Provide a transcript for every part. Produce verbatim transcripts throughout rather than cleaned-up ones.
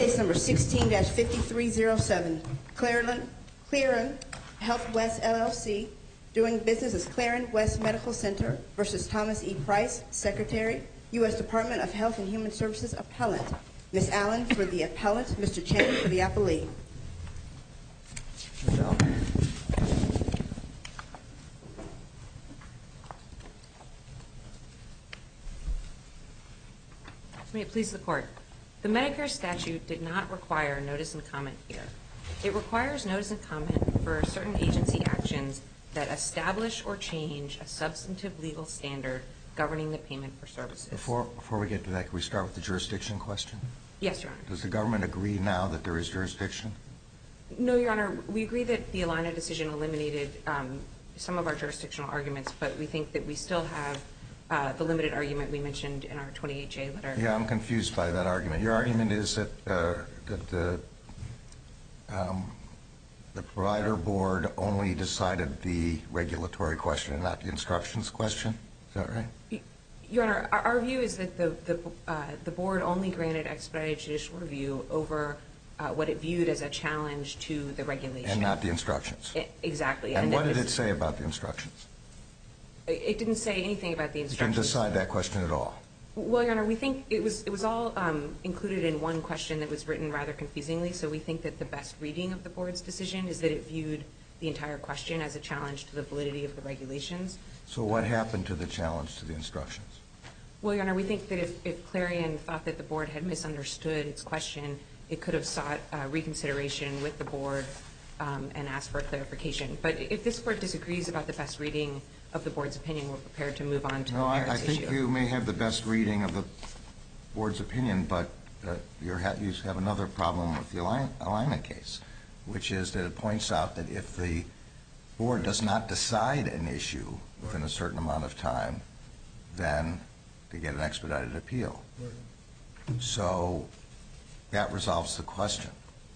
Case number sixteen dash fifty-three oh seven, Claren, Claren Health West L L C, doing business as Claren West Medical Center versus Thomas E. Price, Secretary, U S Department of Health and Human Services Appellant. Miz Allen for the appellant, Mister Chen for the appellee. Miz Allen. May it please the Court. The Medicare statute did not require notice and comment here. It requires notice and comment for certain agency actions that establish or change a substantive legal standard governing the payment for services. Before, before we get to that, can we start with the jurisdiction question? Yes, Your Honor. Does the government agree now that there is jurisdiction? No, Your Honor. We agree that the Alina decision eliminated um, some of our jurisdictional arguments, but we think that we still have Uh, the limited argument we mentioned in our twenty-eight J letter. Yeah, I'm confused by that argument. Your argument is that uh, that the um, the provider board only decided the regulatory question and not the instructions question. Is that right? Your Honor, our, our view is that the the uh, the board only granted expedited judicial review over uh, what it viewed as a challenge to the regulation and not the instructions. I, exactly. And, and what did this, it say about the instructions? It didn't say anything about the instructions. It didn't decide that question at all. Well, Your Honor, we think it was it was all um, included in one question that was written rather confusingly. So we think that the best reading of the board's decision is that it viewed the entire question as a challenge to the validity of the regulations. So what happened to the challenge to the instructions? Well, Your Honor, we think that if, if Clarion thought that the board had misunderstood its question, it could have sought uh, reconsideration with the board um, and asked for a clarification. But if this court disagrees about the best reading of the board's opinion, we're prepared to move on to no, the merits I, I think issue. you may have the best reading of the board's opinion, but uh, you're ha you have another problem with the alignment case, which is that it points out that if the board does not decide an issue within a certain amount of time, then they get an expedited appeal. Right. So that resolves the question.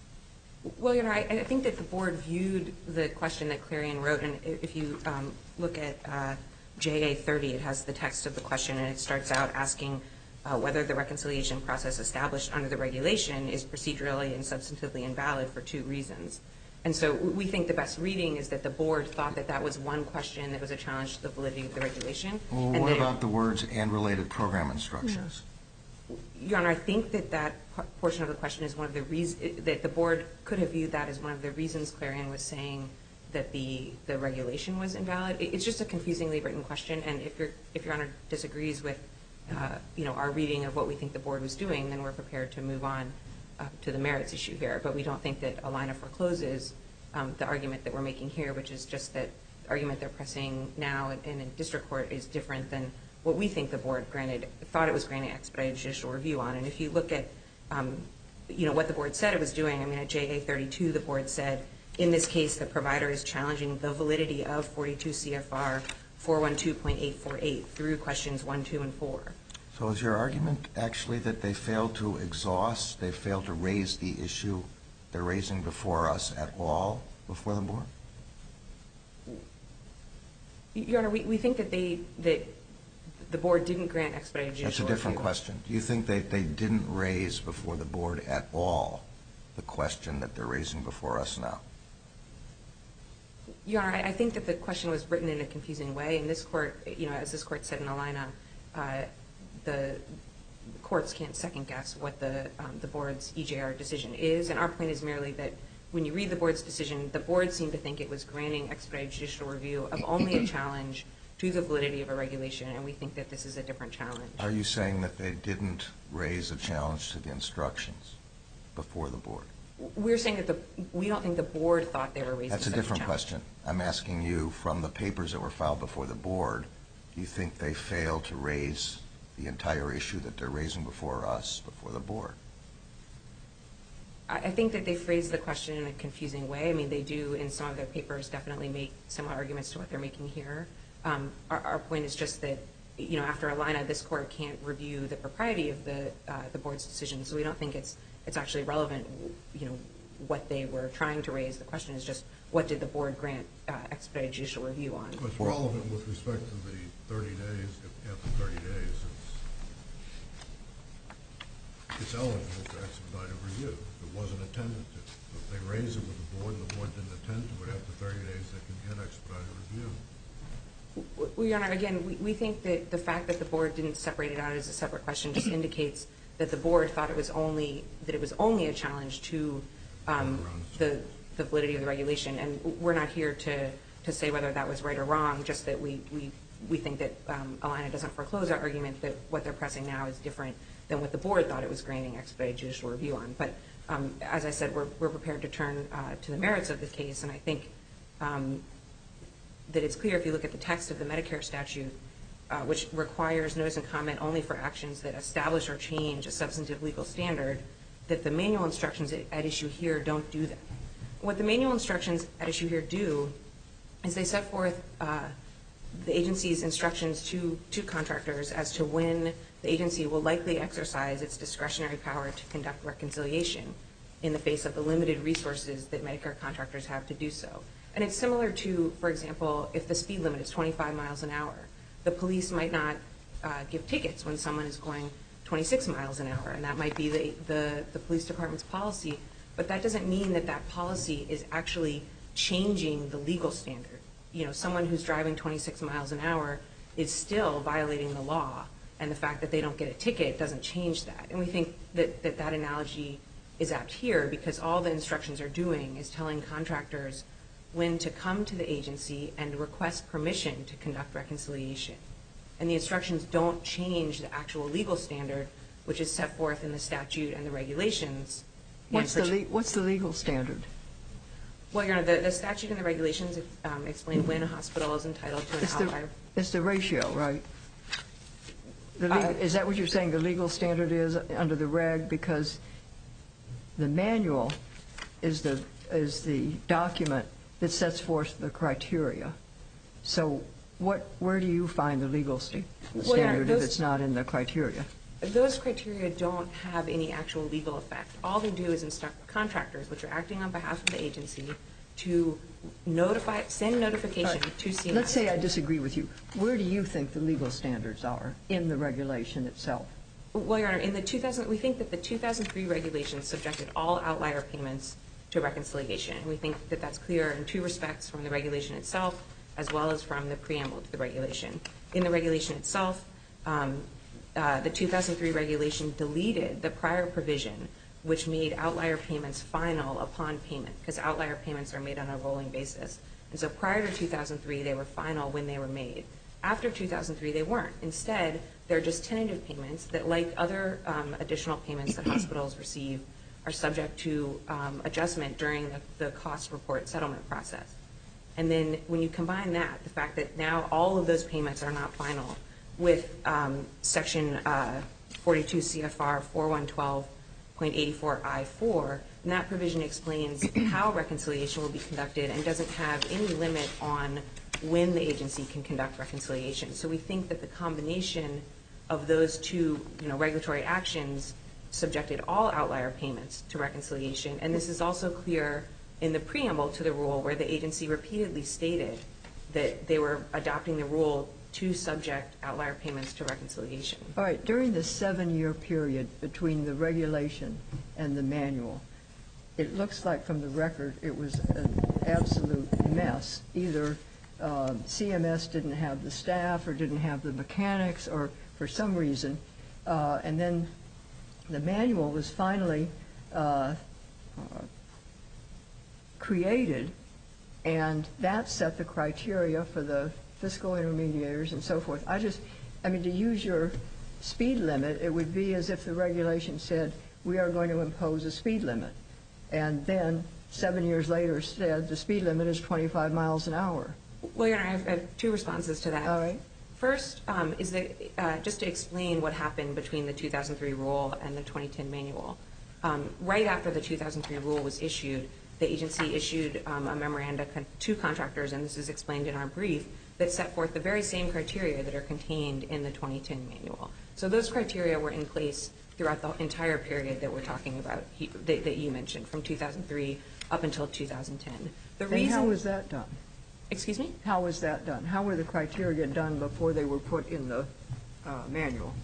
Well, Your Honor, I, I think that the board viewed the question that Clarion wrote, and if you um, look at uh, J A thirty, it has the text of the question, and it starts out asking uh, whether the reconciliation process established under the regulation is procedurally and substantively invalid for two reasons. And so we think the best reading is that the board thought that that was one question that was a challenge to the validity of the regulation. Well, and what about the words and related program instructions? Yeah. Your Honor, I think that that portion of the question is one of the reasons that the board could have viewed that as one of the reasons Clarion was saying that the the regulation was invalid. It's just a confusingly written question, and if your if Your Honor disagrees with uh, you know our reading of what we think the board was doing, then we're prepared to move on uh, to the merits issue here. But we don't think that Alina forecloses um, the argument that we're making here, which is just that the argument they're pressing now in, in a district court is different than what we think the board granted, thought it was granting expedited judicial review on. And if you look at, um, you know, what the board said it was doing, I mean, at J A thirty-two, the board said, in this case, the provider is challenging the validity of forty-two C F R four one two point eight four eight through questions one, two, and four. So is your argument actually that they failed to exhaust, they failed to raise the issue they're raising before us at all before the board? Your Honor, we, we think that they, that the board didn't grant expedited judicial review. That's a different question. Do you think that they didn't raise before the board at all the question that they're raising before us now? Your Honor, I, I think that the question was written in a confusing way. And this court, you know, as this court said in Alina, uh, the courts can't second guess what the, um, the board's E J R decision is. And our point is merely that when you read the board's decision, the board seemed to think it was granting expedited judicial review of only a challenge to the validity of a regulation, and we think that this is a different challenge. Are you saying that they didn't raise a challenge to the instructions before the board? We're saying that the, we don't think the board thought they were raising That's a such different a challenge. question. I'm asking you, from the papers that were filed before the board, do you think they failed to raise the entire issue that they're raising before us, before the board? I think that they phrased the question in a confusing way. I mean, they do, in some of their papers, definitely make similar arguments to what they're making here. Um, our, our point is just that, you know, after Alina, this court can't review the propriety of the uh, the board's decision, so we don't think it's it's actually relevant, you know, what they were trying to raise. The question is just, what did the board grant uh, expedited judicial review on? Well, it's relevant with respect to the thirty days. If after thirty days, it's it's eligible for expedited review. It wasn't attended to. If they raise it with the board and the board didn't attend to it, after thirty days they can get expedited review. Well, Your Honor, again, we, we think that the fact that the board didn't separate it out as a separate question just indicates that the board thought it was only that it was only a challenge to um, the the validity of the regulation, and we're not here to to say whether that was right or wrong. Just that we we we think that um, Allina doesn't foreclose our argument that what they're pressing now is different than what the board thought it was granting expedited judicial review on. But um, as I said, we're we're prepared to turn uh, to the merits of this case, and I think um, that it's clear if you look at the text of the Medicare statute, uh, which requires notice and comment only for actions that establish or change a substantive legal standard, that the manual instructions at, at issue here don't do that. What the manual instructions at issue here do is they set forth uh, the agency's instructions to, to contractors as to when the agency will likely exercise its discretionary power to conduct reconciliation in the face of the limited resources that Medicare contractors have to do so. And it's similar to, for example, if the speed limit is twenty-five miles an hour, the police might not uh, give tickets when someone is going twenty-six miles an hour, and that might be the, the, the police department's policy, but that doesn't mean that that policy is actually changing the legal standard. You know, someone who's driving twenty-six miles an hour is still violating the law, and the fact that they don't get a ticket doesn't change that. And we think that that, that analogy is apt here because all the instructions are doing is telling contractors when to come to the agency and request permission to conduct reconciliation. And the instructions don't change the actual legal standard, which is set forth in the statute and the regulations. What's the, le what's the legal standard? Well, Your Honor, the, the statute and the regulations um, explain when a hospital is entitled to an it's outlier. The, it's the ratio, right? The Uh, is that what you're saying the legal standard is under the reg? Because the manual is the, is the document that sets forth the criteria. So what, where do you find the legal st well, standard yeah, those, if it's not in the criteria? Those criteria don't have any actual legal effect. All they do is instruct contractors, which are acting on behalf of the agency, to notify, send notification right. to C M S. Let's say I disagree with you. Where do you think the legal standards are in the regulation itself? Well, Your Honor, in the two thousand, we think that the two thousand three regulations subjected all outlier payments to reconciliation. And we think that that's clear in two respects, from the regulation itself as well as from the preamble to the regulation. In the regulation itself, um, uh, the two thousand three regulation deleted the prior provision which made outlier payments final upon payment, because outlier payments are made on a rolling basis. And so prior to two thousand three, they were final when they were made. After two thousand three, they weren't. Instead, they're just tentative payments that, like other um, additional payments that hospitals receive, are subject to um, adjustment during the, the cost report settlement process. And then when you combine that, the fact that now all of those payments are not final with um, section uh, forty-two C F R forty-one twelve point eighty-four I four, and that provision explains how reconciliation will be conducted and doesn't have any limit on when the agency can conduct reconciliation. So we think that the combination of those two, you know, regulatory actions subjected all outlier payments to reconciliation. And this is also clear in the preamble to the rule, where the agency repeatedly stated that they were adopting the rule to subject outlier payments to reconciliation. All right. During the seven-year period between the regulation and the manual, it looks like from the record it was an absolute mess. Either uh, C M S didn't have the staff or didn't have the mechanics or for some reason, uh, and then the manual was finally uh, uh, created, and that set the criteria for the fiscal intermediaries and so forth. I just, I mean, to use your speed limit, it would be as if the regulation said, we are going to impose a speed limit. And then seven years later said the speed limit is twenty-five miles an hour. Well, Your Honor, I have, I have two responses to that. All right. First um, is that uh, just to explain what happened between the two thousand three rule and the twenty ten manual. Um, right after the two thousand three rule was issued, the agency issued um, a memoranda con to contractors, and this is explained in our brief, that set forth the very same criteria that are contained in the twenty ten manual. So those criteria were in place throughout the entire period that we're talking about, he, that, that you mentioned, from two thousand three up until two thousand ten. The and reason, how was that done? Excuse me? How was that done? How were the criteria done before they were put in the uh, manual?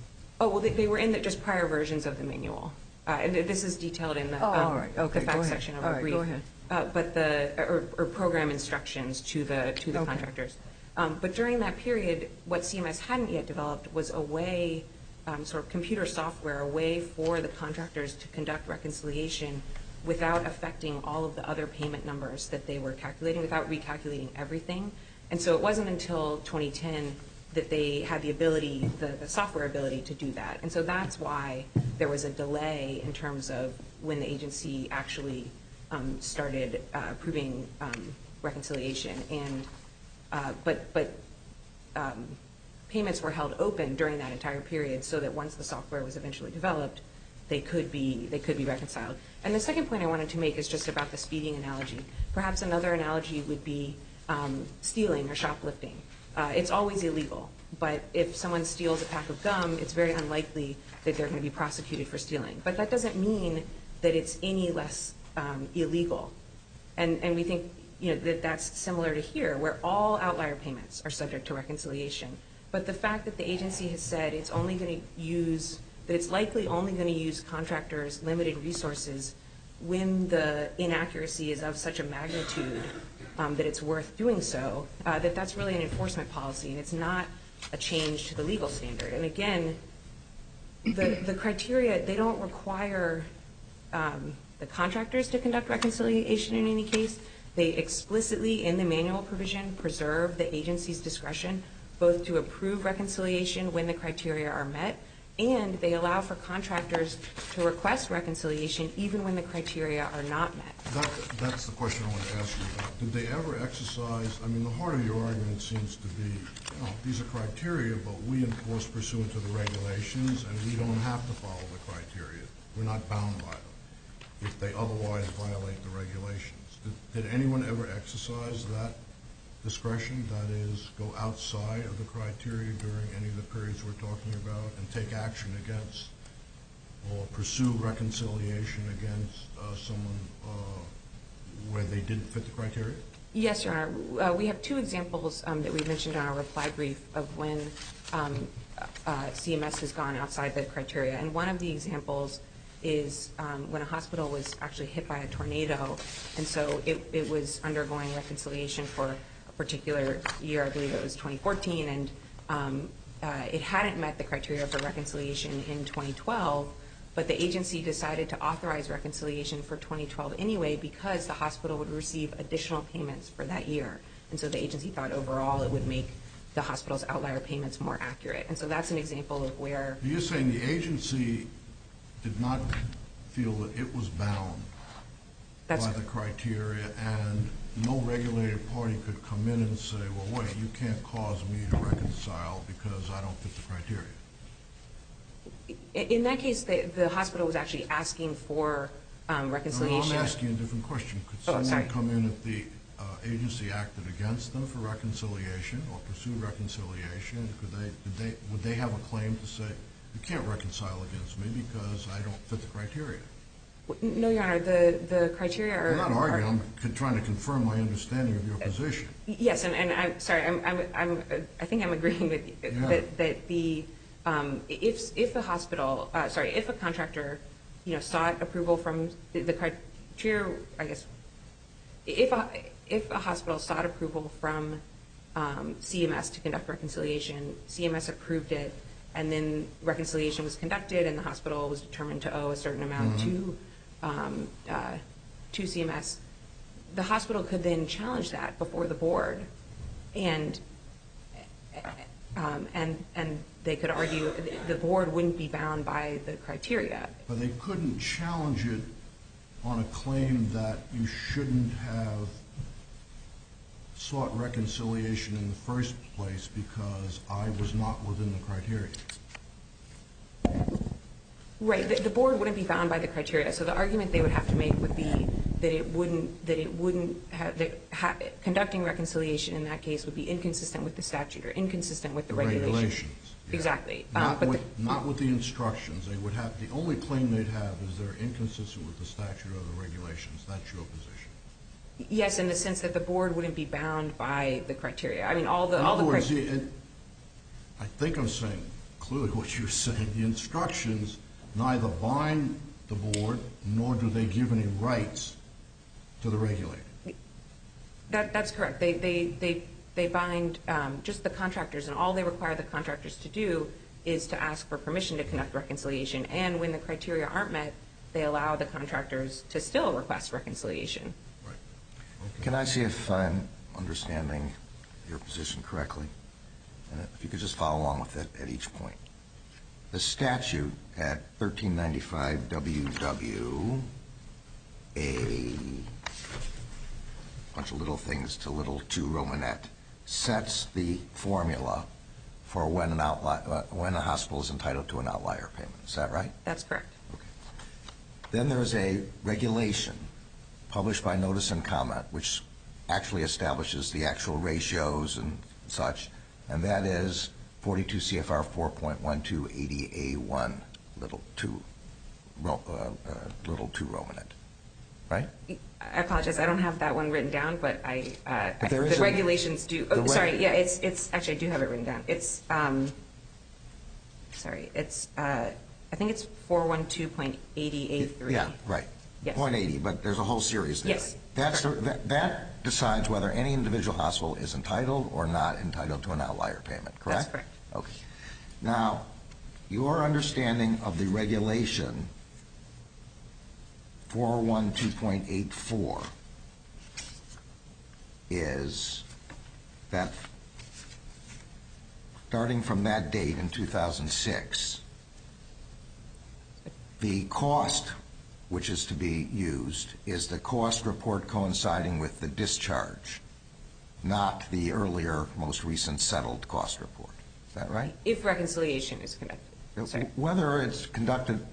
Oh, well, they, they were in the, just prior versions of the manual. Uh, and this is detailed in the, Oh, um, all right. Okay, the go fact ahead. section of All our right, brief. go ahead. Uh, but the, or, or program instructions to the, to the Okay. contractors. Um, but during that period, what C M S hadn't yet developed was a way, um, sort of computer software, a way for the contractors to conduct reconciliation without affecting all of the other payment numbers that they were calculating, without recalculating everything. And so it wasn't until twenty ten that they had the ability, the, the software ability to do that. And so that's why there was a delay in terms of when the agency actually um, started uh, approving um, reconciliation. And uh, but but um, payments were held open during that entire period, so that once the software was eventually developed, they could be they could be reconciled. And the second point I wanted to make is just about the speeding analogy. Perhaps another analogy would be um, stealing or shoplifting. Uh, it's always illegal, but if someone steals a pack of gum, it's very unlikely that they're going to be prosecuted for stealing. But that doesn't mean that it's any less um, illegal. And and we think you know that that's similar to here, where all outlier payments are subject to reconciliation. But the fact that the agency has said it's only going to use that it's likely only going to use contractors' limited resources when the inaccuracy is of such a magnitude um, that it's worth doing so, uh, that that's really an enforcement policy, and it's not a change to the legal standard. And again, the, the criteria, they don't require um, the contractors to conduct reconciliation in any case. They explicitly, in the manual provision, preserve the agency's discretion both to approve reconciliation when the criteria are met, and they allow for contractors to request reconciliation even when the criteria are not met. That, that's the question I want to ask you about. Did they ever exercise, I mean, the heart of your argument seems to be, you know, these are criteria, but we enforce pursuant to the regulations, and we don't have to follow the criteria. We're not bound by them if they otherwise violate the regulations. Did, did anyone ever exercise that discretion, that is, go outside of the criteria during any of the periods we're talking about and take action against or pursue reconciliation against uh, someone uh, where they didn't fit the criteria? Yes, Your Honor. Uh, we have two examples um, that we mentioned in our reply brief of when um, uh, C M S has gone outside the criteria. And one of the examples is um, when a hospital was actually hit by a tornado, and so it, it was undergoing reconciliation for particular year, I believe it was twenty fourteen, and um, uh, it hadn't met the criteria for reconciliation in twenty twelve, but the agency decided to authorize reconciliation for twenty twelve anyway because the hospital would receive additional payments for that year. And so the agency thought overall it would make the hospital's outlier payments more accurate. And so that's an example of where... You're saying the agency did not feel that it was bound That's by the criteria, and no regulated party could come in and say, well, wait, you can't cause me to reconcile because I don't fit the criteria. In that case, the, the hospital was actually asking for um, reconciliation. No, I'm asking you a different question. Could Oh, someone sorry. come in if the uh, agency acted against them for reconciliation or pursued reconciliation? Could they, did they, would they have a claim to say, you can't reconcile against me because I don't fit the criteria? No, Your Honor. The, the criteria are... I'm not arguing. are, I'm c- trying to confirm my understanding of your position. Yes, and, and I'm sorry. I'm, I'm, I'm, I think I'm agreeing with you Yeah. that, that the um, if if a hospital, uh, sorry, if a contractor, you know, sought approval from the, the criteria, I guess, if a if a hospital sought approval from um, C M S to conduct reconciliation, C M S approved it, and then reconciliation was conducted, and the hospital was determined to owe a certain amount mm-hmm. to um, uh, to C M S. The hospital could then challenge that before the board, and um, and and they could argue the board wouldn't be bound by the criteria. But they couldn't challenge it on a claim that you shouldn't have sought reconciliation in the first place because I was not within the criteria. Right. The, the board wouldn't be bound by the criteria. So the argument they would have to make would be that it wouldn't that it wouldn't have that ha, conducting reconciliation in that case would be inconsistent with the statute or inconsistent with the, the regulations. regulations. Yeah. Exactly. Not, um, but with, the, not with the instructions. They would have the only claim they'd have is they're inconsistent with the statute or the regulations. That's your position. Yes, in the sense that the board wouldn't be bound by the criteria. I mean, all the in all other the words, criteria. it, I think I'm saying, clearly what you're saying. The instructions neither bind the board nor do they give any rights to the regulator. That, that's correct. They, they, they, they bind um, just the contractors, and all they require the contractors to do is to ask for permission to conduct reconciliation. And when the criteria aren't met, they allow the contractors to still request reconciliation. Right. Okay. Can I see if I'm understanding your position correctly? And if you could just follow along with it at each point. The statute at thirteen ninety-five W W, a bunch of little things to little two Romanet, sets the formula for when an outlier, uh, when a hospital is entitled to an outlier payment. Is that right? That's correct. Okay. Then there's a regulation published by notice and comment, which actually establishes the actual ratios and such, and that is forty-two C F R four point one two eighty A one, little two, uh, uh, little two Romanet, right? I apologize. I don't have that one written down, but I, uh, But there I is the a- regulations do. Oh, the reg- sorry. Yeah, it's it's actually I do have it written down. It's um, sorry. It's uh, I think it's four one two point eighty A three. Yeah, right. Yes. Point eighty, but there's a whole series there. Yes. That's the, that, that decides whether any individual hospital is entitled or not entitled to an outlier payment, correct? That's correct. Okay. Now, your understanding of the regulation four one two point eight four is that starting from that date in two thousand six, the cost which is to be used is the cost report coinciding with the discharge, not the earlier, most recent settled cost report. Is that right? If reconciliation is conducted. Sorry. Whether it's conducted,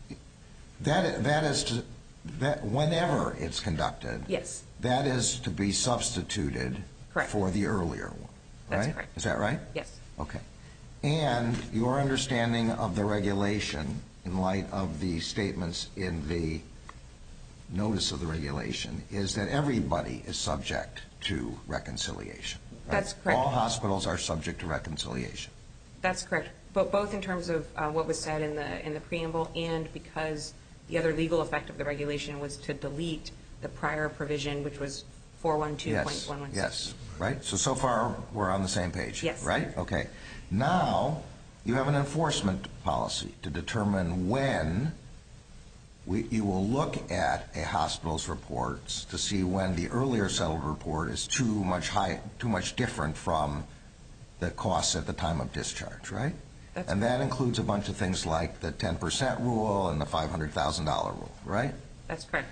that that is to, that whenever it's conducted. Yes. That is to be substituted. Correct. For the earlier one. That's right? correct. Is that right? Yes. Okay. And your understanding of the regulation in light of the statements in the notice of the regulation is that everybody is subject to reconciliation. Right? That's correct. All hospitals are subject to reconciliation. That's correct. But both in terms of uh, what was said in the in the preamble and because the other legal effect of the regulation was to delete the prior provision, which was four one two point one one six. Yes. Yes. Right. So so far we're on the same page. Yes. Right. Okay. Now you have an enforcement policy to determine when we, you will look at a hospital's reports to see when the earlier settled report is too much high, too much different from the costs at the time of discharge, right? That's and that includes a bunch of things like the ten percent rule and the five hundred thousand dollar rule, right? That's correct.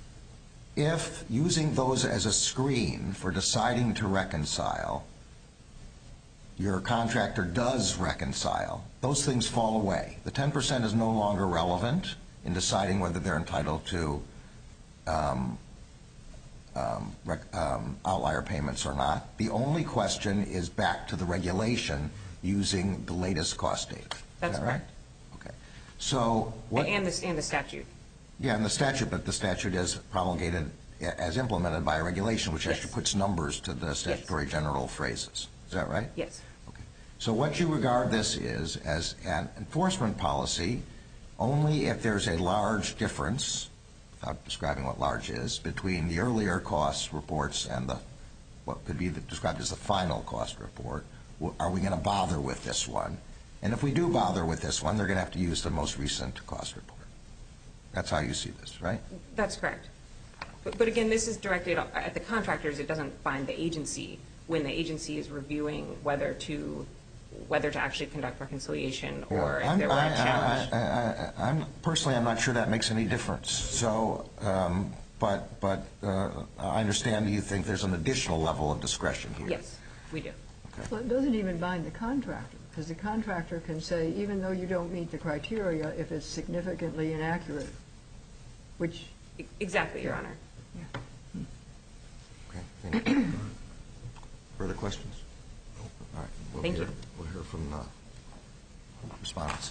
If using those as a screen for deciding to reconcile, your contractor does reconcile, those things fall away. The ten percent is no longer relevant in deciding whether they're entitled to um, um, rec- um, outlier payments or not. The only question is back to the regulation using the latest cost data. That's is that correct. Right? Okay. So what? And the and the statute. Yeah, and the statute, but the statute is promulgated as implemented by a regulation, which Yes. actually puts numbers to the statutory yes. general phrases. Is that right? Yes. Okay. So what you regard this is as an enforcement policy only if there's a large difference, without describing what large is, between the earlier cost reports and the what could be described as the final cost report. Are we going to bother with this one? And if we do bother with this one, they're going to have to use the most recent cost report. That's how you see this, right? That's correct. But, but again, this is directed at the contractors. It doesn't bind the agency when the agency is reviewing whether to whether to actually conduct reconciliation or yeah. if there were I, a challenge. I, I, I, I'm personally, I'm not sure that makes any difference. So, um, but but uh, I understand you think there's an additional level of discretion here. Yes, we do. Okay. Well, it doesn't even bind the contractor, because the contractor can say, even though you don't meet the criteria, if it's significantly inaccurate, which... Exactly, Your Honor. Yeah. Okay. Any further questions? All right. We'll Thank hear, you. We'll hear from the respondents.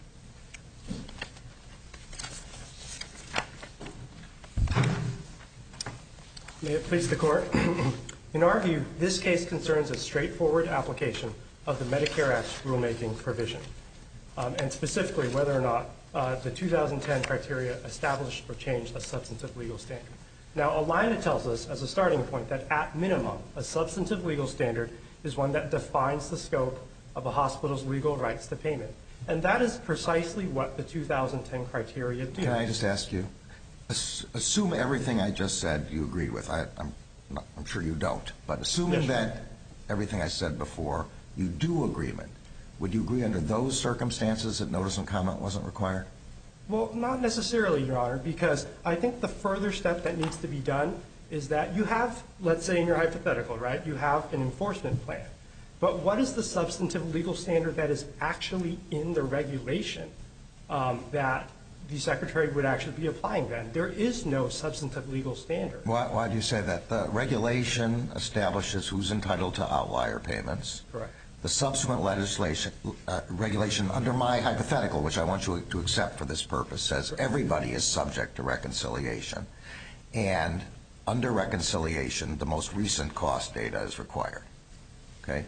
May it please the Court. In our view, this case concerns a straightforward application of the Medicare Act's rulemaking provision. um, and specifically whether or not uh, the two thousand ten criteria established or changed a substantive legal standard. Now, Alina tells us as a starting point that at minimum, a substantive legal standard is one that defines the scope of a hospital's legal rights to payment. And that is precisely what the two thousand ten criteria do. Can I just ask you, assume everything I just said you agreed with. I, I'm, not, I'm sure you don't, but assuming Yes, that everything I said before, you do agreement, would you agree under those circumstances that notice and comment wasn't required? Well, not necessarily, Your Honor, because I think the further step that needs to be done is that you have, let's say in your hypothetical, right, you have an enforcement plan. But what is the substantive legal standard that is actually in the regulation um, that the Secretary would actually be applying then? There is no substantive legal standard. Why, why do you say that? The regulation establishes who's entitled to outlier payments. Correct. The subsequent legislation, uh, regulation under my hypothetical, which I want you to accept for this purpose, says everybody is subject to reconciliation. And under reconciliation, the most recent cost data is required. Okay?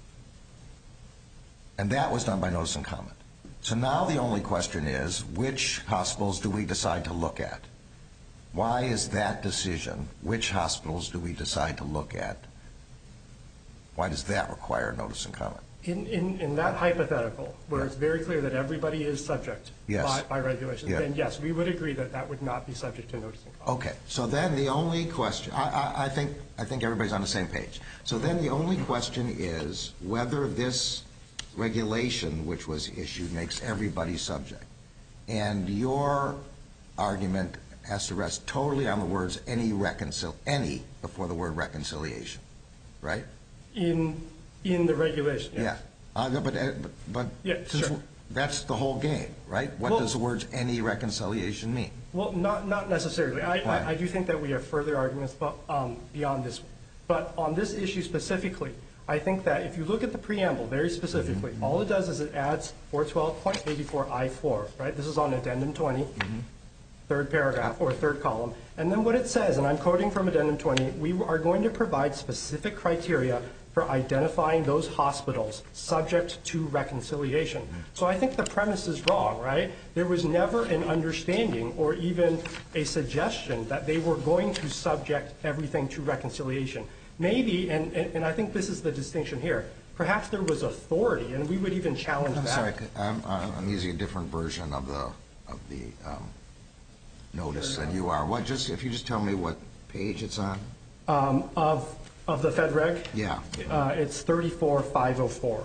And that was done by notice and comment. So now the only question is, which hospitals do we decide to look at? Why is that decision, which hospitals do we decide to look at? Why does that require notice and comment? In, in, in that hypothetical, where Yeah. it's very clear that everybody is subject Yes. by, by regulation, Yeah. then yes, we would agree that that would not be subject to notice and comment. Okay, so then the only question, I, I, I think I think everybody's on the same page. So then the only question is whether this regulation which was issued makes everybody subject. And your argument has to rest totally on the words any reconcil any before the word reconciliation, right? In in the regulation, yes. Yeah. Uh, but uh, but, but Yeah, since sure. that's the whole game, right? What Well- does the words any reconciliation mean? Well, not not necessarily. I, Why? I, I do think that we have further arguments but, um, beyond this one. But on this issue specifically, I think that if you look at the preamble very specifically, Mm-hmm. all it does is it adds four twelve point eight four I four, right? This is on addendum twenty, Mm-hmm. third paragraph or third column. And then what it says, and I'm quoting from addendum twenty, we are going to provide specific criteria for identifying those hospitals subject to reconciliation. So I think the premise is wrong, right? There was never an understanding or even a suggestion that they were going to subject everything to reconciliation. Maybe, and, and, and I think this is the distinction here, perhaps there was authority, and we would even challenge I'm that. sorry, I'm, I'm using a different version of the of the um, notice than you are. What? Just if you just tell me what page it's on. Um, of, of the Fed Reg? Yeah. Uh, it's thirty-four five oh four.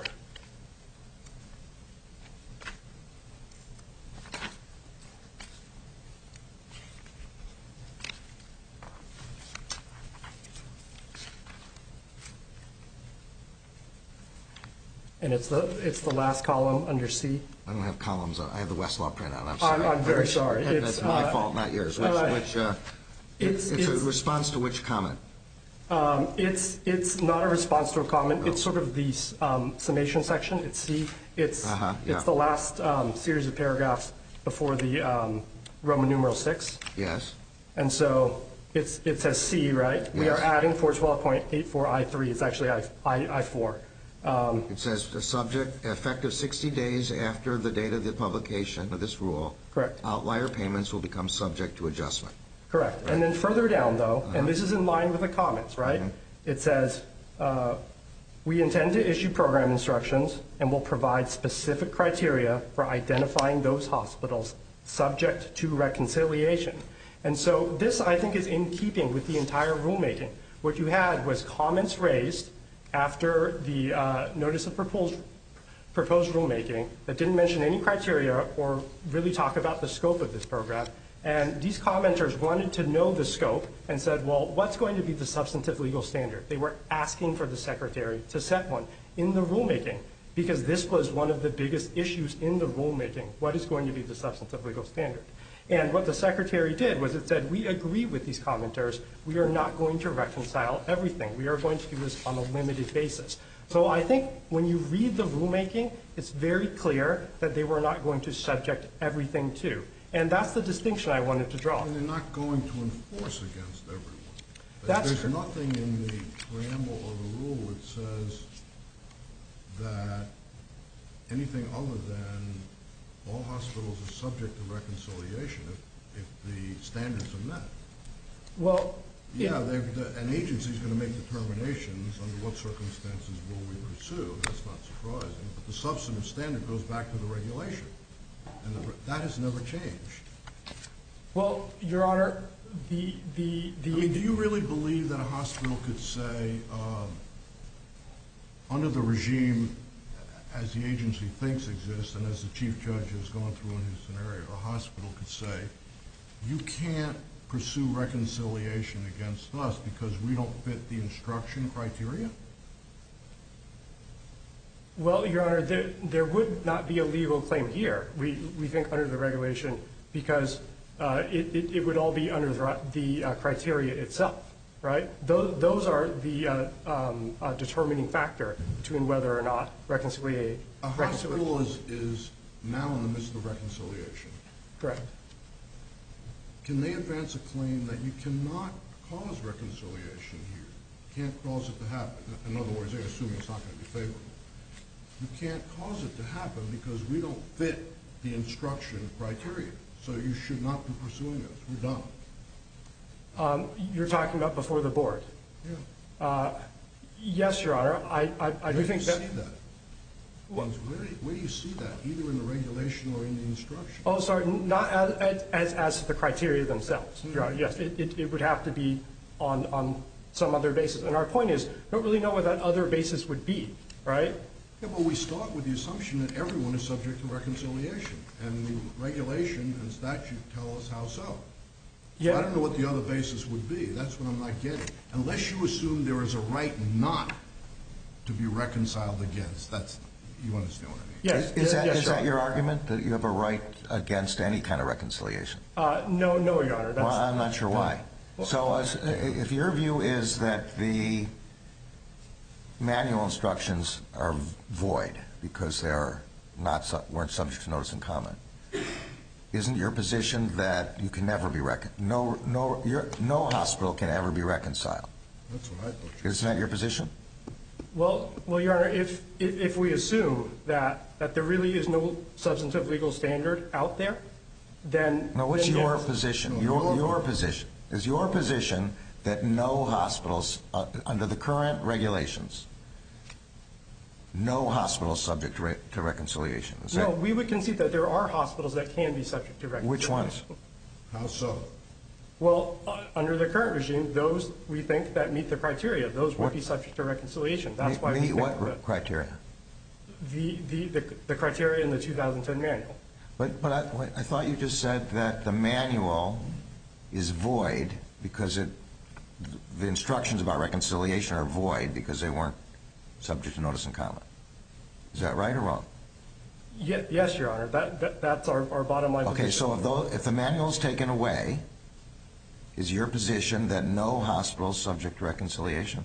And it's the it's the last column under C. I don't have columns. On. I have the Westlaw print on. I'm I'm, sorry. I'm very Which- sorry. that- It's, That's my uh, fault, not yours. Which? uh, which uh, it's- it's, it's- a response to which comment? Um, it's it's not a response to a comment. It's sort of the um, summation section. It's C. It's Uh-huh, yeah. it's the last um, series of paragraphs before the um, Roman numeral six. Yes. And so it's it says C, right? We Yes. are adding four twelve point eight four I three. It's actually I I, I four. Um, It says the subject effective sixty days after the date of the publication of this rule. Correct. Outlier payments will become subject to adjustment. Correct. And then further down, though, and this is in line with the comments, right? Mhm. It says, uh, we intend to issue program instructions and will provide specific criteria for identifying those hospitals subject to reconciliation. And so this, I think, is in keeping with the entire rulemaking. What you had was comments raised after the uh, notice of proposed proposed rulemaking that didn't mention any criteria or really talk about the scope of this program. And these commenters wanted to know the scope and said, well, what's going to be the substantive legal standard? They were asking for the Secretary to set one in the rulemaking because this was one of the biggest issues in the rulemaking. What is going to be the substantive legal standard? And what the Secretary did was it said, we agree with these commenters. We are not going to reconcile everything. We are going to do this on a limited basis. So I think when you read the rulemaking, it's very clear that they were not going to subject everything to. And that's the distinction I wanted to draw. And they're not going to enforce against everyone. That's There's correct. nothing in the preamble of the rule that says that anything other than all hospitals are subject to reconciliation if, if the standards are met. Well, Yeah, they've, the, an agency's going to make determinations under what circumstances will we pursue. That's not surprising. But the substantive standard goes back to the regulation, and the, that has never changed. well, Your Honor, the the the. I mean, do you really believe that a hospital could say, um, under the regime as the agency thinks exists, and as the chief judge has gone through in his scenario, a hospital could say, you can't pursue reconciliation against us because we don't fit the instruction criteria? Well, Your Honor, there, there would not be a legal claim here, we, we think, under the regulation, because uh, it, it, it would all be under the, the uh, criteria itself, right? Those, those are the uh, um, uh, determining factor between whether or not reconciliation. A hospital is, is now in the midst of reconciliation. Correct. Can they advance a claim that you cannot cause reconciliation here? You can't cause it to happen. In other words, they're assuming it's not going to be favorable. You can't cause it to happen because we don't fit the instruction criteria. So you should not be pursuing this. We're done. Um, you're talking about before the board. Yeah. Uh, yes, Your Honor. I, I, I do think that. Where do you see that? Where, where do you see that, either in the regulation or in the instruction? Oh, sorry, not as as, as to the criteria themselves, Your Honor. Yes, it, it, it would have to be on on some other basis. And our point is, we don't really know what that other basis would be, right? Yeah, but we start with the assumption that everyone is subject to reconciliation, and the regulation and statute tell us how so. Yeah. So I don't know what the other basis would be. That's what I'm not getting. Unless you assume there is a right not to be reconciled against. That's, you understand what I mean? Yes. Is, is that, yes, is Your that Honor. your argument, that you have a right against any kind of reconciliation? Uh, no, no, Your Honor. That's, Well, I'm not sure why. So as, if your view is that the manual instructions are void because they're not su- weren't subject to notice and comment, isn't your position that you can never be recon- no no your, no hospital can ever be reconciled? That's what I thought. You Isn't that your position? Well, well, Your Honor, if, if if we assume that that there really is no substantive legal standard out there, then No, what's then your yes. position? No, Your your- your position is your position that no hospitals uh, under the current regulations, no hospital subject to, re- to reconciliation. Is No, that, we would concede that there are hospitals that can be subject to reconciliation. which ones? How so? Well, uh, under the current regime, those we think that meet the criteria, those would What- be subject to reconciliation. That's Me- why we meet think what that criteria? the, the, the, the criteria in the two thousand ten manual. But but I, wait, I thought you just said that the manual is void because it the instructions about reconciliation are void because they weren't subject to notice and comment. Is that right or wrong? Ye- Yes, Your Honor. That, that that's our, our bottom line Okay, position. so if, those, if the manual is taken away, is your position that no hospital is subject to reconciliation?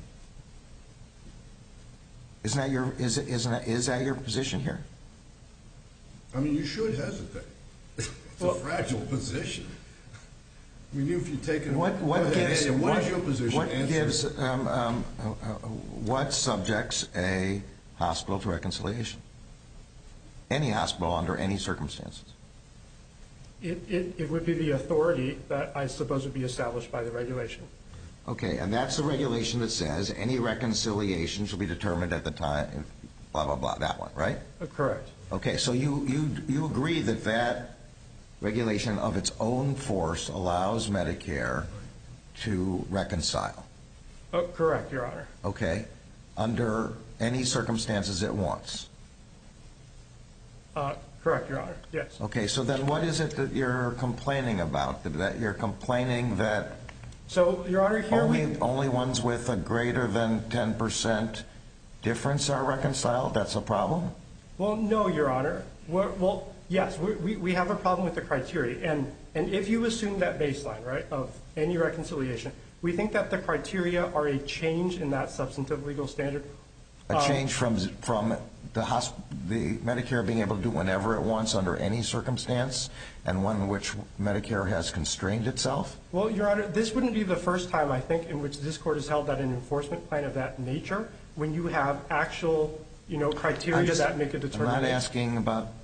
Isn't that your is it, isn't that, is that your position here? I mean, you should hesitate. It's Well- a fragile position. I mean, if you take it, What what go ahead, gives Andy, what what, is your position? what Answer. gives um, um, uh, uh, what subjects a hospital to reconciliation? Any hospital under any circumstances. It, it, it would be the authority that I suppose would be established by the regulation. Okay, and that's the regulation that says any reconciliation shall be determined at the time, blah, blah, blah, that one, right? Uh, correct. Okay, so you, you, you agree that that regulation of its own force allows Medicare to reconcile, Uh, correct, Your Honor. okay, under any circumstances it wants. Uh, correct, Your Honor. Yes. Okay, so then what is it that you're complaining about? That you're complaining that So, Your Honor, here only, we... only ones with a greater than ten percent difference are reconciled? That's a problem? Well, no, Your Honor. We're, well, yes, we, we, we have a problem with the criteria. And, and if you assume that baseline, right, of any reconciliation, we think that the criteria are a change in that substantive legal standard. A Um, change from from the hosp- the Medicare being able to do whenever it wants under any circumstance, and one in which Medicare has constrained itself? Well, Your Honor, this wouldn't be the first time, I think, in which this Court has held that an enforcement plan of that nature, when you have actual, you know, criteria I'm just- that make a I'm determination. not asking about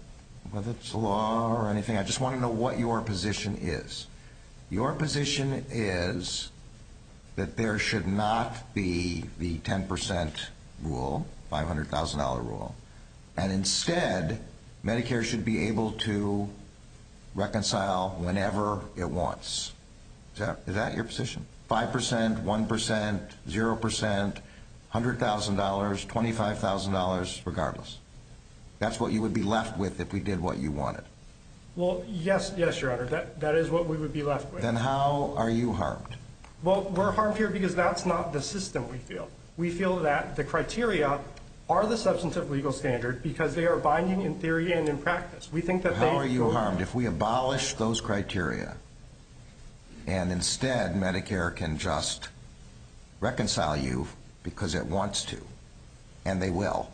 whether it's law or anything. I just want to know what your position is. Your position is that there should not be the ten percent rule, five hundred thousand dollars rule, and instead Medicare should be able to reconcile whenever it wants. Is that, is that your position? five percent, one percent, zero percent, one hundred thousand dollars, twenty-five thousand dollars, regardless. That's what you would be left with if we did what you wanted. Well, yes, yes, Your Honor. That, that is what we would be left with. Then how are you harmed? Well, we're harmed here because that's not the system we feel. We feel that the criteria are the substantive legal standard because they are binding in theory and in practice. We think that they... How are you harmed? If we abolish those criteria and instead Medicare can just reconcile you because it wants to, and they will,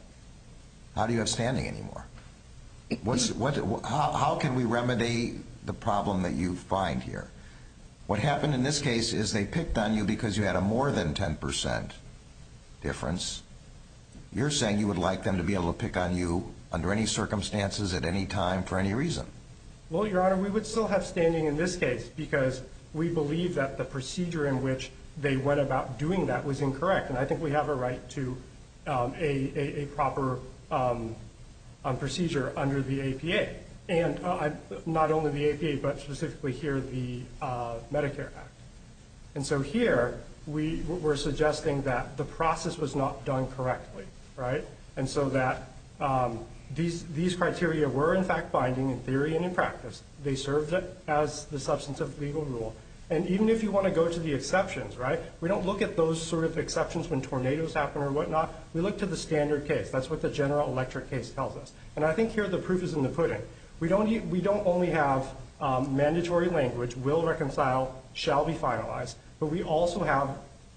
how do you have standing anymore? What's, what, how, how can we remedy the problem that you find here? What happened in this case is they picked on you because you had a more than ten percent difference. You're saying you would like them to be able to pick on you under any circumstances at any time for any reason. Well, Your Honor, we would still have standing in this case because we believe that the procedure in which they went about doing that was incorrect. And I think we have a right to um, a, a, a proper um, um, procedure under the A P A. And uh, I, not only the A P A, but specifically here the uh, Medicare Act. And so here we, we're suggesting that the process was not done correctly, right? And so that um, these, these criteria were in fact binding in theory and in practice. They served as the substantive legal rule. And even if you want to go to the exceptions, right, we don't look at those sort of exceptions when tornadoes happen or whatnot. We look to the standard case. That's what the General Electric case tells us. And I think here the proof is in the pudding. We don't, we don't only have um, mandatory language, will reconcile, shall be finalized, but we also have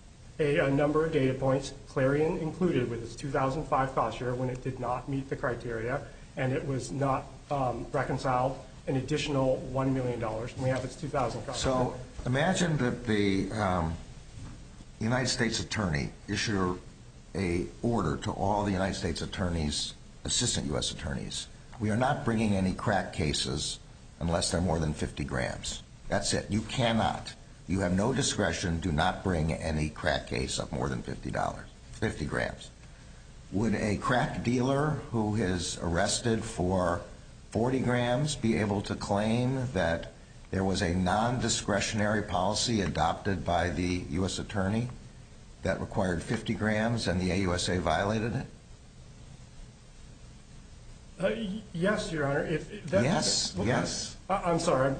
a, a number of data points, Clarion included with its two thousand five cost share when it did not meet the criteria and it was not um, reconciled an additional one million dollars. And we have its two thousand cost share. So imagine that the um, United States Attorney issued a order to all the United States attorneys, assistant U S attorneys. We are not bringing any crack cases unless they're more than fifty grams. That's it. You cannot. You have no discretion. Do not bring any crack case of more than fifty dollars, fifty grams. Would a crack dealer who is arrested for forty grams be able to claim that there was a non-discretionary policy adopted by the U S attorney that required fifty grams and the A U S A violated it? Uh, yes, Your Honor. If, if that, yes, well, yes. I, I'm sorry.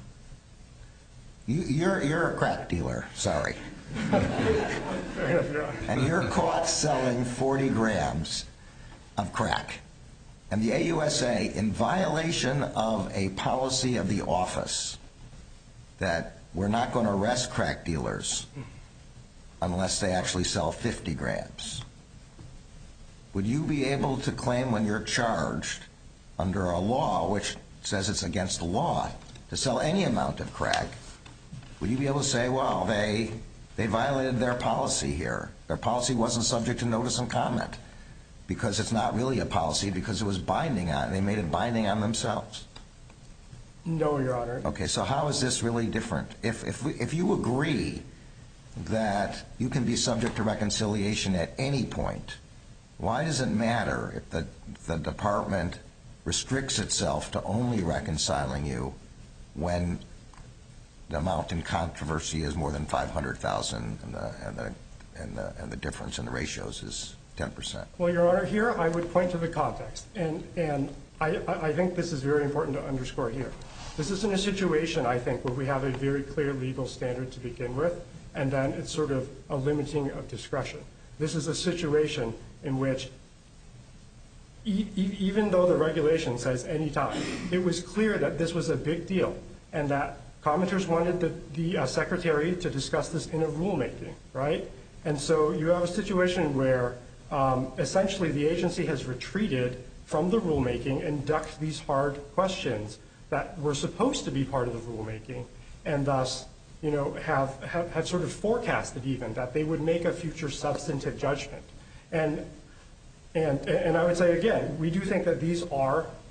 You, you're, you're a crack dealer, sorry. Fair enough, Your Honor. And you're caught selling forty grams of crack. And the A U S A, in violation of a policy of the office that we're not going to arrest crack dealers unless they actually sell fifty grams, would you be able to claim when you're charged under a law which says it's against the law to sell any amount of crack, would you be able to say, well, they, they violated their policy here. Their policy wasn't subject to notice and comment because it's not really a policy because it was binding on, they made it binding on themselves? No, Your Honor. Okay, so how is this really different? If, if, we, if you agree that you can be subject to reconciliation at any point, why does it matter if the, the department restricts itself to only reconciling you when the amount in controversy is more than five hundred thousand and the, and, the, and, the, and the difference in the ratios is ten percent? Well, Your Honor, here I would point to the context. And, and I, I think this is very important to underscore here. This isn't a situation, I think, where we have a very clear legal standard to begin with, and then it's sort of a limiting of discretion. This is a situation in which, e e even though the regulation says any time, it was clear that this was a big deal and that commenters wanted the, the uh, secretary to discuss this in a rulemaking, right? And so you have a situation where um, essentially the agency has retreated from the rulemaking and ducked these hard questions that were supposed to be part of the rulemaking, and thus, you know, have, have, have sort of forecasted even that they would make a future substantive judgment. And, and, and I would say, again, we do think that these are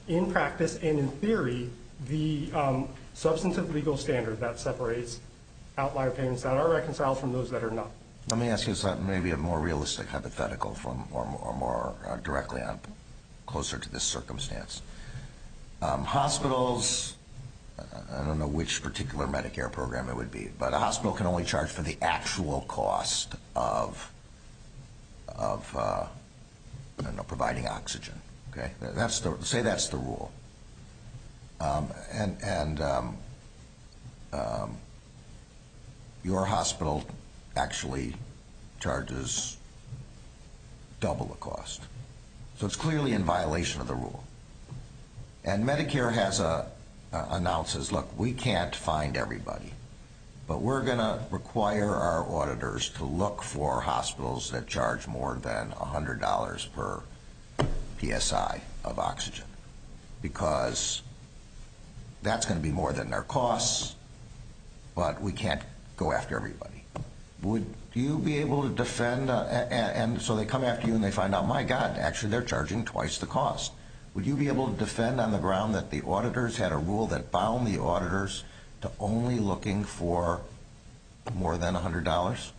in practice and in theory, the um, substantive legal standard that separates outlier payments that are reconciled from those that are not. Let me ask you something, maybe a more realistic hypothetical from, or, or more uh, directly on, closer to this circumstance. Um, hospitals, I don't know which particular Medicare program it would be, but a hospital can only charge for the actual cost of, of uh, I don't know, providing oxygen. Okay, that's the, say that's the rule. Um, and and um, um, your hospital actually charges double the cost. So it's clearly in violation of the rule. And Medicare has a, uh, announces, look, we can't find everybody, but we're going to require our auditors to look for hospitals that charge more than one hundred dollars per P S I of oxygen, because that's going to be more than their costs, but we can't go after everybody. Would you be able to defend, uh, and, and so they come after you and they find out, my God, actually they're charging twice the cost. Would you be able to defend on the ground that the auditors had a rule that bound the auditors to only looking for more than one hundred dollars?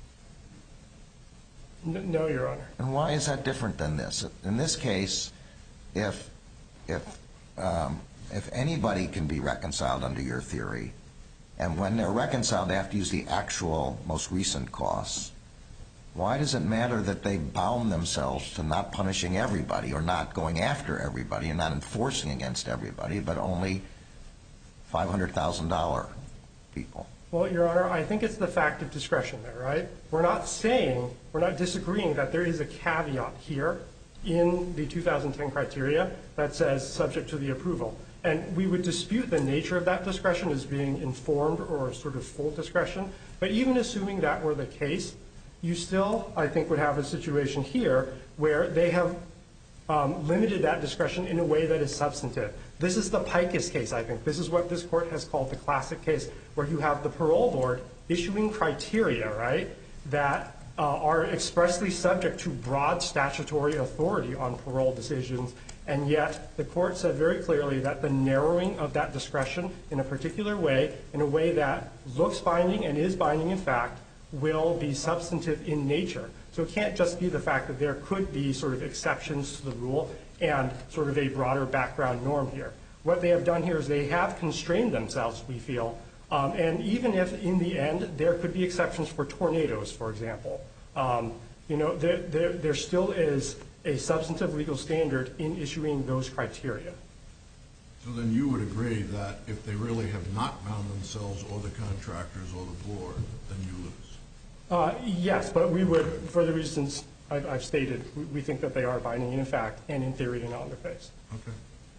No, Your Honor. And why is that different than this? In this case, if if um, if anybody can be reconciled under your theory, and when they're reconciled, they have to use the actual most recent costs, why does it matter that they bound themselves to not punishing everybody or not going after everybody and not enforcing against everybody, but only five hundred thousand dollars people? Well, Your Honor, I think it's the fact of discretion there, right? We're not saying, we're not disagreeing that there is a caveat here in the two thousand ten criteria that says subject to the approval. And we would dispute the nature of that discretion as being informed or sort of full discretion. But even assuming that were the case, you still, I think, would have a situation here where they have um, limited that discretion in a way that is substantive. This is the Picus case, I think. This is what this court has called the classic case, where you have the parole board issuing criteria, right, that uh, are expressly subject to broad statutory authority on parole decisions. And yet the court said very clearly that the narrowing of that discretion in a particular way, in a way that looks binding and is binding in fact, will be substantive in nature. So it can't just be the fact that there could be sort of exceptions to the rule and sort of a broader background norm here. What they have done here is they have constrained themselves, we feel, um, and even if in the end there could be exceptions for tornadoes, for example, um, you know, there, there, there still is a substantive legal standard in issuing those criteria. So then you would agree that if they really have not bound themselves or the contractors or the board, then you lose? Uh, yes, but we would, for the reasons I've, I've stated, we, we think that they are binding in fact and in theory and on their face. Okay.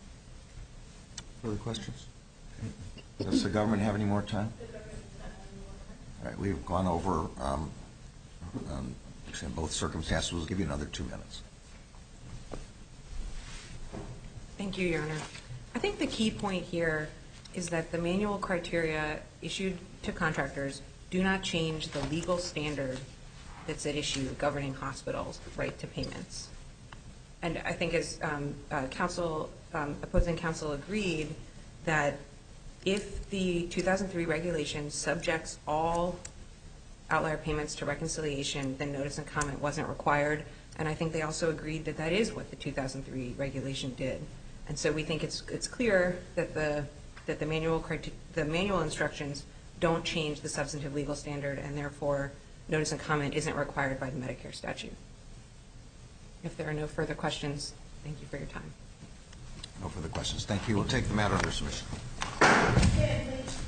Further questions? Does the government have any more time? All right, we've gone over um, um, in both circumstances. We'll give you another two minutes. Thank you, Your Honor. I think the key point here is that the manual criteria issued to contractors do not change the legal standard that's at issue governing hospitals' right to payments. And I think as um, uh, counsel, um, opposing counsel agreed that if the two thousand three regulation subjects all outlier payments to reconciliation, then notice and comment wasn't required. And I think they also agreed that that is what the two thousand three regulation did. And so we think it's it's clear that the that the manual the manual instructions don't change the substantive legal standard, and therefore notice and comment isn't required by the Medicare statute. If there are no further questions, thank you for your time. No further questions. Thank you. We'll take the matter under submission.